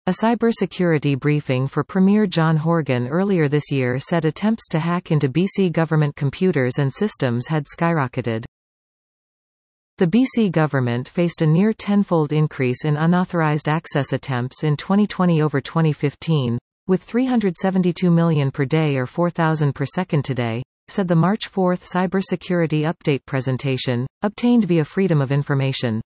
A cybersecurity briefing for Premier John Horgan earlier this year said attempts to hack into BC government computers and systems had skyrocketed. The BC government faced a near tenfold increase in unauthorized access attempts in 2020 over 2015, with 372 million per day or 4,000 per second today, said the March 4 cybersecurity update presentation, obtained via Freedom of Information.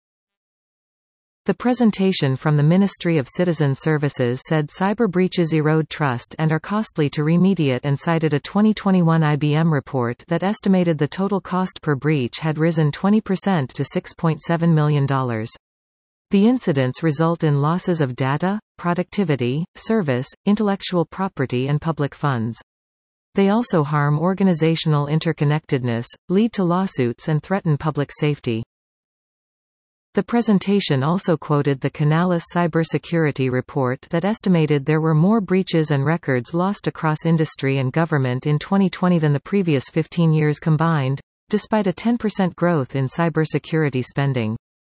The presentation from the Ministry of Citizen Services said cyber breaches erode trust and are costly to remediate and cited a 2021 IBM report that estimated the total cost per breach had risen 20% to $6.7 million. The incidents result in losses of data, productivity, service, intellectual property and public funds. They also harm organizational interconnectedness, lead to lawsuits and threaten public safety. The presentation also quoted the Canalys cybersecurity report that estimated there were more breaches and records lost across industry and government in 2020 than the previous 15 years combined, despite a 10% growth in cybersecurity spending.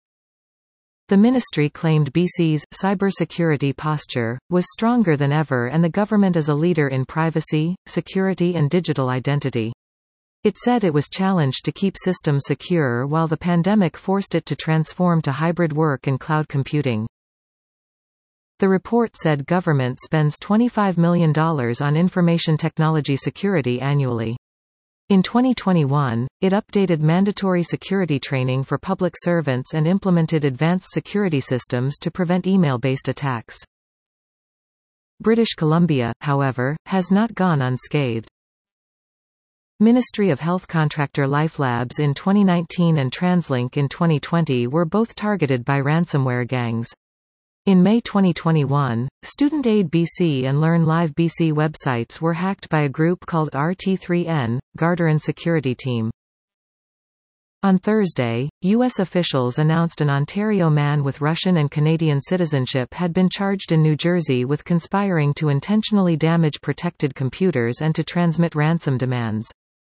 The ministry claimed BC's cybersecurity posture was stronger than ever and the government is a leader in privacy, security and digital identity. It said it was challenged to keep systems secure while the pandemic forced it to transform to hybrid work and cloud computing. The report said government spends $25 million on information technology security annually. In 2021, it updated mandatory security training for public servants and implemented advanced security systems to prevent email-based attacks. British Columbia, however, has not gone unscathed. Ministry of Health contractor LifeLabs in 2019 and TransLink in 2020 were both targeted by ransomware gangs. In May 2021, Student Aid BC and Learn Live BC websites were hacked by a group called RT3N, Gardarin Security Team. On Thursday, U.S. officials announced an Ontario man with Russian and Canadian citizenship had been charged in New Jersey with conspiring to intentionally damage protected computers and to transmit ransom demands.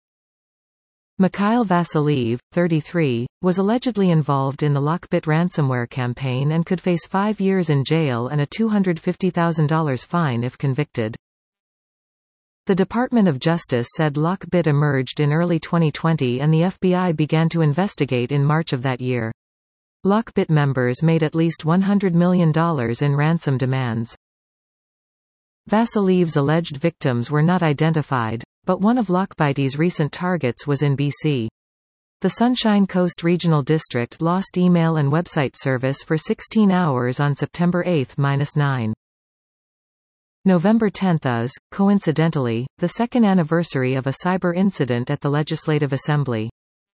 Mikhail Vasiliev, 33, was allegedly involved in the Lockbit ransomware campaign and could face 5 years in jail and a $250,000 fine if convicted. The Department of Justice said Lockbit emerged in early 2020 and the FBI began to investigate in March of that year. Lockbit members made at least $100 million in ransom demands. Vasiliev's alleged victims were not identified, but one of Lockbit's recent targets was in BC. The Sunshine Coast Regional District lost email and website service for 16 hours on September 8-9. November 10 is, coincidentally, the second anniversary of a cyber incident at the Legislative Assembly.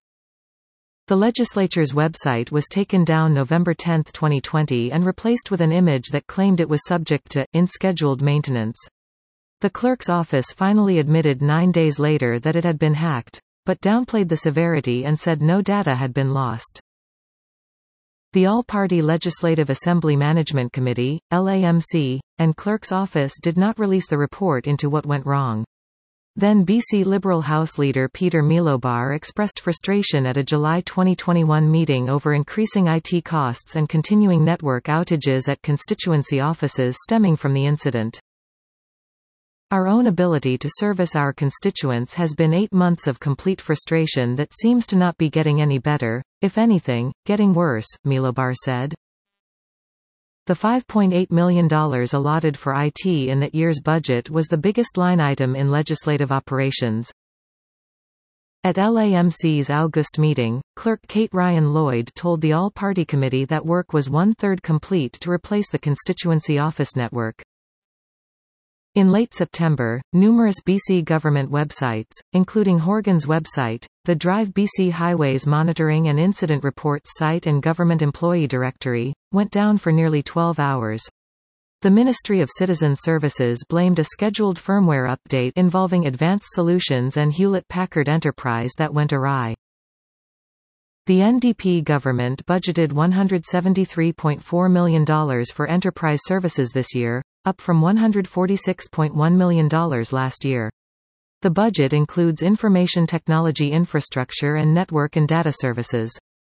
The legislature's website was taken down November 10, 2020 and replaced with an image that claimed it was subject to unscheduled maintenance. The clerk's office finally admitted 9 days later that it had been hacked, but downplayed the severity and said no data had been lost. The All-Party Legislative Assembly Management Committee, LAMC, and clerk's office did not release the report into what went wrong. Then BC Liberal House leader Peter Milobar expressed frustration at a July 2021 meeting over increasing IT costs and continuing network outages at constituency offices stemming from the incident. Our own ability to service our constituents has been 8 months of complete frustration that seems to not be getting any better, if anything, getting worse, Milobar said. The $5.8 million allotted for IT in that year's budget was the biggest line item in legislative operations. At LAMC's August meeting, Clerk Kate Ryan Lloyd told the All-Party Committee that work was 1/3 complete to replace the constituency office network. In late September, numerous BC government websites, including Horgan's website, the Drive BC Highways Monitoring and Incident Reports site and Government Employee Directory, went down for nearly 12 hours. The Ministry of Citizen Services blamed a scheduled firmware update involving Advanced Solutions and Hewlett-Packard Enterprise that went awry. The NDP government budgeted $173.4 million for enterprise services this year, up from $146.1 million last year. The budget includes information technology infrastructure and network and data services.